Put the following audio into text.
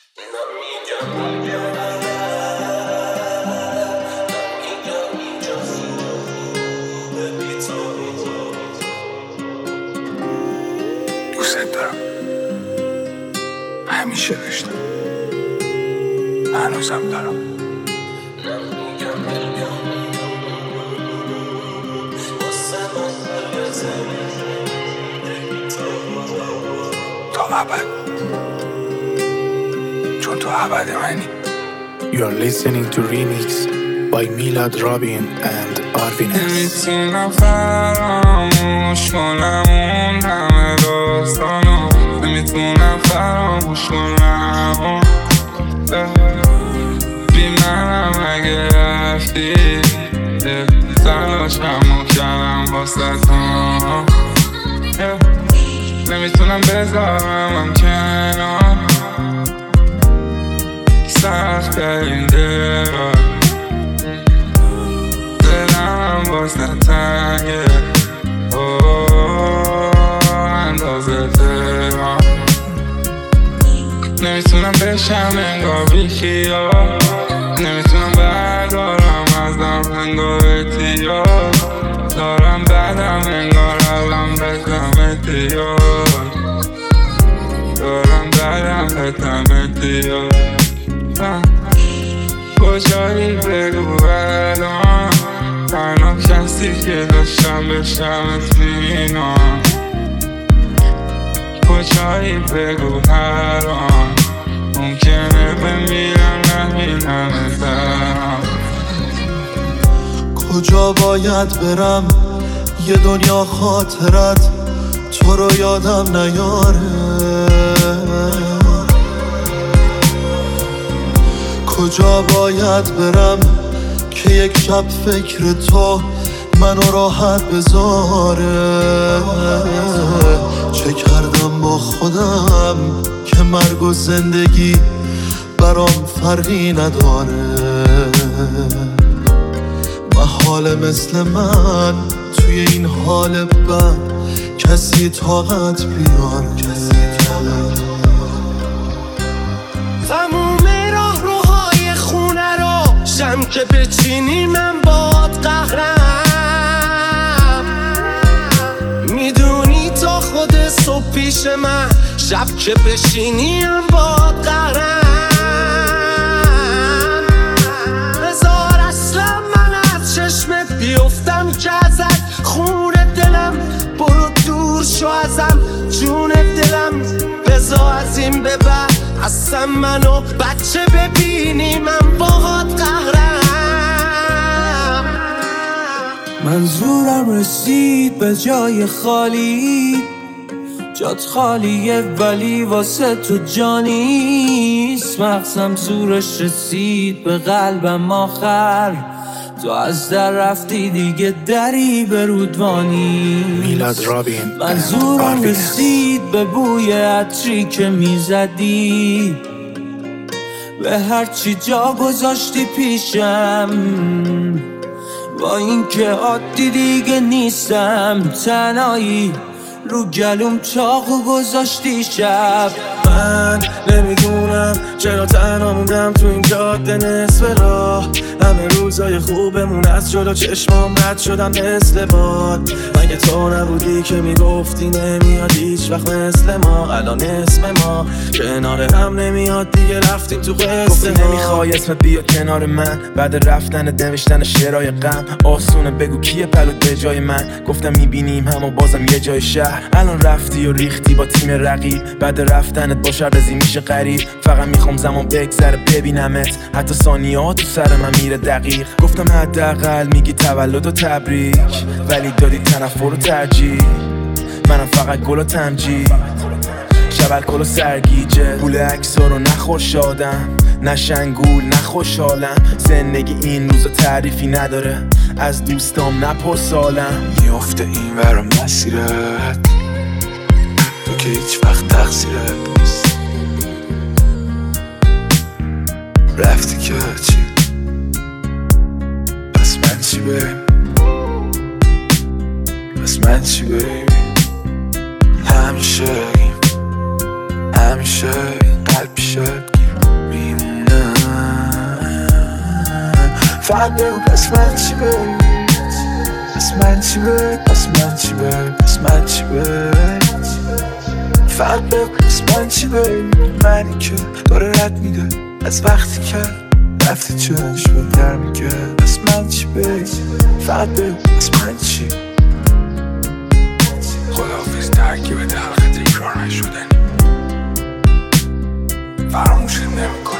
دوست دارم، همیشه داشتم، هنوزم دارم. تا ابد، چون تو ابد منی. You're listening to Remix by Milad Robin and Arvin S. نمیتونم فراموش کنم اون همه داستانو، نمیتونم فراموش کنم بی منم اگه رفتی تلاشمو کردم واسه تو، نمیتونم بذارم کنار سخت این دلم واسه تنگه اندازه تهران، نمیتونم بشم انگار بی خیال، نمیتونم بردارم ازم انگار اتیار، دارم بدم انگار الان بزم اتیار، دارم بدم بزم اتیار. کجایی بگو الان، تنها کسی که داشتم بشم اطمینان، کجایی بگو الان، ممکنه بمیرم نبینم ازم. کجا باید برم یه دنیا خاطرت تو رو یادم نیاره، کجا باید برم که یک شب فکر تو منو راحت بذاره، چه کردم با خودم که مرگ و زندگی برام فرقی نداره، محاله مثل من توی این حال بد کسی طاقت بیاره. تموم راه روهای خونه رو شم که بچینی من باد قهرم، میدونی تا خود صبح پیش من، شب که بشینی من باد قهرم، بذار اصلا من از چشمت بیفتم که ازت خون دلم، برو دور شو ازم جون دلم، بذار از این به بعد اصلا منو بچه ببینی من باهات قهرم. منظورم رسید به جای خالی، جات خالیه ولی واسه تو جانیست، مغزم زورش رسید به قلبم آخر، تو از در رفتی دیگه دری به رودوانی. میلاد رابین منظورم رسید به بوی عطری که میزدی، به هرچی جا گذاشتی پیشم، با این که عادی دیگه نیستم، تنهایی رو گلوم چاقو گذاشتی شب. من نمیدونم چرا تنها موندم تو این جاده نصف راه، همه روزای خوبمون از جلو چشمام رد شدن مثل باد، مگه تو نبودی که میگفتی نمیاد هیچ وقت مثل ما، الان اسم ما کنار هم نمیاد دیگه، رفتیم تو قصه ها. نمیخوای اسمت بیاد کنار من، بعد رفتن نوشتن شعرهای غم، آسونه بگو کیه پلوت به جای من، گفتم میبینیم همو بازم یه جای شهر، الان رفتی و ریختی با تیم رقیب، بعد رفتنت با شرزی میشه غریب، فقط میخوام زمان بگذره ببینمت، حتی ثانیه ها تو سر من میره دقیق، گفتم حداقل میگی تولد و تبریک، ولی دادی تنفر و ترجیح، منم فقط گل و تمجید، شب الکل و سرگیجه، پول عکس‌ها رو نخور شادم، نه شنگول نه خوشحالم، زندگی این روزا تعریفی نداره، از دوستام نپرس سالم، میفته این ور مسیرت، تو که هیچ وقت تقصیرت نیست، رفتی که چی؟ پس من چی بریم؟ پس من چی بریم؟ همیشه این قلب پیشت گیر، فقط بگو پس من چی بگی، پس من چی بگی، پس من چی بگی، پس من چی بگی، فقط بگو پس من چی بگی. منی که داره رد میده از وقتی که رفتی چشم در میگه پس من چی بگی، فقط بگو پس من چی. خداحافظ ترکیب حلقه تکرار نشدنی، فراموشت نمی‌کنم.